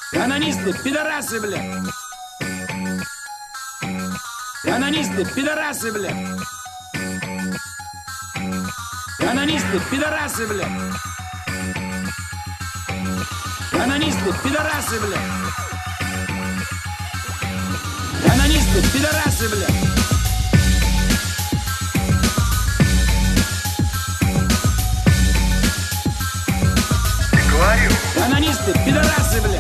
Анонисты, пидорасы, бля! Анонисты, пидорасы, бля! Анонисты, пидорасы, бля! Анонисты, пидорасы, бля! Анонисты, пидорасы, бля! Говорю. Анонисты, пидорасы, бля!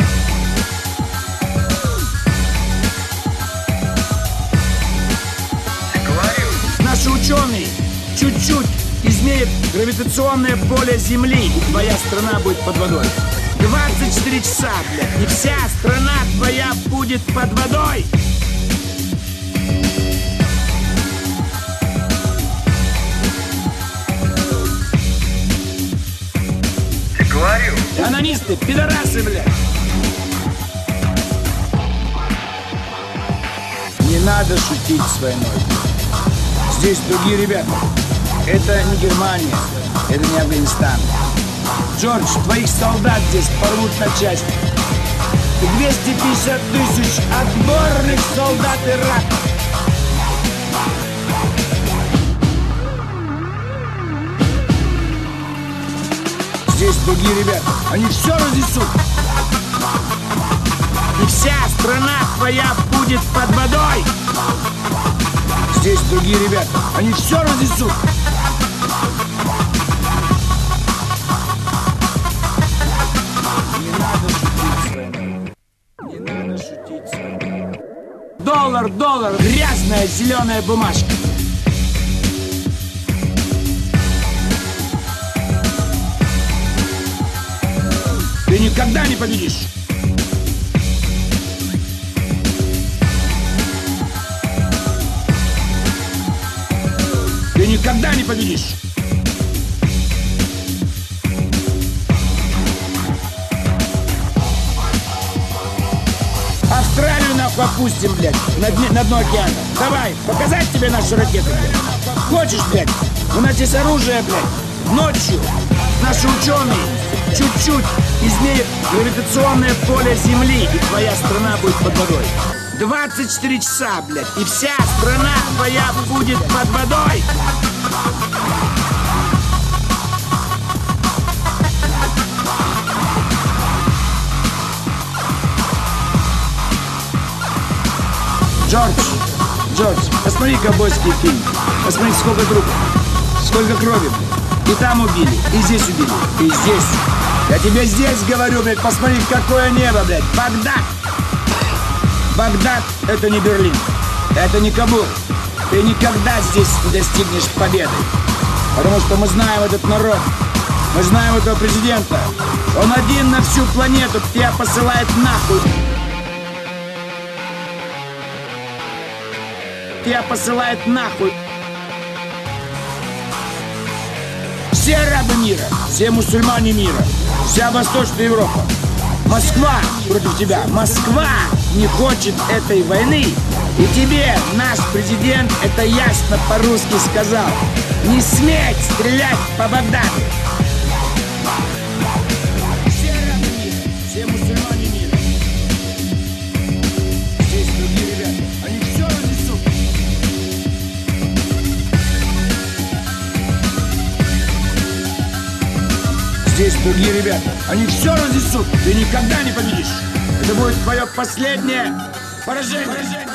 Говорю. Наши ученые чуть-чуть изменят гравитационное поле Земли, и твоя страна будет под водой. 24 часа, блядь, и вся страна твоя будет под водой. Говорю. Анонисты, пидорасы, блядь. Не надо шутить с войной. Здесь другие ребята. Это не Германия, это не Афганистан. Джордж, твоих солдат здесь порвут на части. 250 тысяч отборных солдат Ирака. Здесь другие ребята. Они все разнесут. И вся страна твоя будет под водой. Здесь другие ребята. Они все разнесут. Не надо шутить с войной. Не надо шутить с войной. Доллар, доллар, грязная зеленая бумажка. Ты никогда не победишь. Ты никогда не победишь. Австралию нахуй опустим, блядь, на дно океана. Давай, показать тебе наши ракеты, блядь. Хочешь, блядь? У нас здесь оружие, блядь. Ночью наши ученые чуть-чуть изменят гравитационное поле Земли, и твоя страна будет под водой. 24 часа, блядь, и вся страна твоя будет под водой. Джордж, посмотри ковбойский фильм. Посмотри, сколько трупов, сколько крови, блядь. И там убили, и здесь убили, и здесь. Я тебе здесь говорю, блядь, посмотри, какое небо, блядь. Багдад. Багдад — это не Берлин, это не Кабул. Ты никогда здесь не достигнешь победы. Потому что мы знаем этот народ, мы знаем этого президента. Он один на всю планету, тебя посылает нахуй. Тебя посылает нахуй. Все арабы мира, все мусульмане мира, вся Восточная Европа. Москва против тебя. Москва не хочет этой войны. И тебе наш президент это ясно по-русски сказал. Не сметь стрелять по Багдаду. Все арабы мира, все мусульмане мира. Здесь другие ребята. Они все разнесут. Здесь другие ребята. Они все разнесут. Ты никогда не победишь. Это будет твое последнее поражение.